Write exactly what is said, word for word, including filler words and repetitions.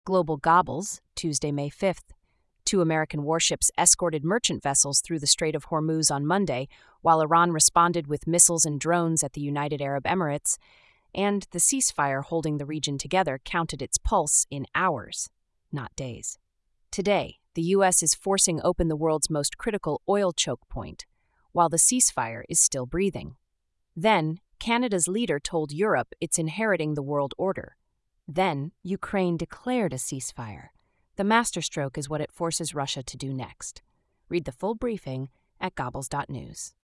Global gobbles, Tuesday, May fifth. Two American warships escorted merchant vessels through the Strait of Hormuz on Monday, while Iran responded with missiles and drones at the United Arab Emirates, and the ceasefire holding the region together counted its pulse in hours, not days. Today, the U S is forcing open the world's most critical oil choke point, while the ceasefire is still breathing. Then, Canada's leader told Europe it's inheriting the world order. Then, Ukraine declared a ceasefire. The masterstroke is what it forces Russia to do next. Read the full briefing at gobbles dot news.